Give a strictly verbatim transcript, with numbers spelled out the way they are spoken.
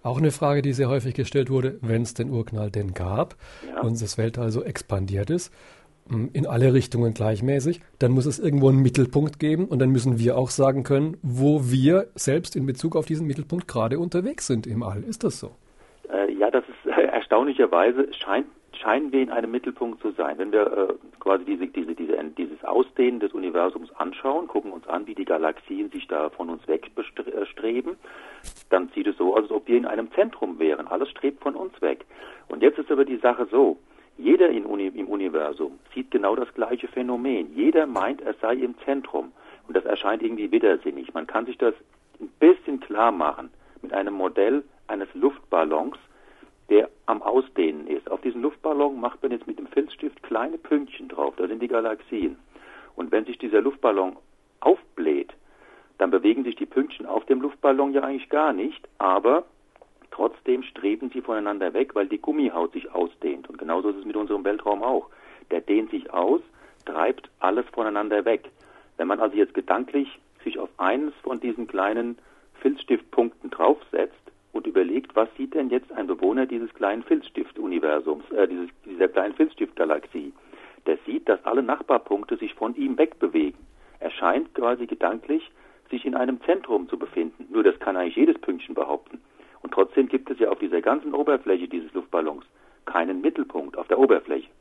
Auch eine Frage, die sehr häufig gestellt wurde, wenn es den Urknall denn gab Ja. und das Weltall so expandiert ist, in alle Richtungen gleichmäßig, dann muss es irgendwo einen Mittelpunkt geben und dann müssen wir auch sagen können, wo wir selbst in Bezug auf diesen Mittelpunkt gerade unterwegs sind im All. Ist das so? Äh, ja, das ist äh, erstaunlicherweise scheint, scheinen wir in einem Mittelpunkt zu sein. Wenn wir äh, quasi diese, diese, diese, dieses Ausdehnen des Universums anschauen, gucken uns an, wie die Galaxien sich da von uns wegstreben, dann sieht es so aus, als ob wir in einem Zentrum wären. Alles strebt von uns weg. Und jetzt ist aber die Sache so, jeder in Uni, im Universum sieht genau das gleiche Phänomen. Jeder meint, er sei im Zentrum. Und das erscheint irgendwie widersinnig. Man kann sich das ein bisschen klar machen mit einem Modell eines Luftballons, der am Ausdehnen ist. Auf diesen Luftballon macht man jetzt mit dem Filzstift kleine Pünktchen drauf. Das sind die Galaxien. Und wenn sich dieser Luftballon aufbläht, dann bewegen sich die Pünktchen auf dem Luftballon ja eigentlich gar nicht, aber trotzdem streben sie voneinander weg, weil die Gummihaut sich ausdehnt. Und genauso ist es mit unserem Weltraum auch. Der dehnt sich aus, treibt alles voneinander weg. Wenn man also jetzt gedanklich sich auf eines von diesen kleinen Filzstiftpunkten draufsetzt und überlegt, was sieht denn jetzt ein Bewohner dieses kleinen Filzstift-Universums, äh, dieses, dieser kleinen Filzstift-Galaxie, der sieht, dass alle Nachbarpunkte sich von ihm wegbewegen. Er scheint quasi gedanklich sich in einem Zentrum zu befinden. Nur das kann eigentlich jedes Pünktchen behaupten. Und trotzdem gibt es ja auf dieser ganzen Oberfläche dieses Luftballons keinen Mittelpunkt auf der Oberfläche.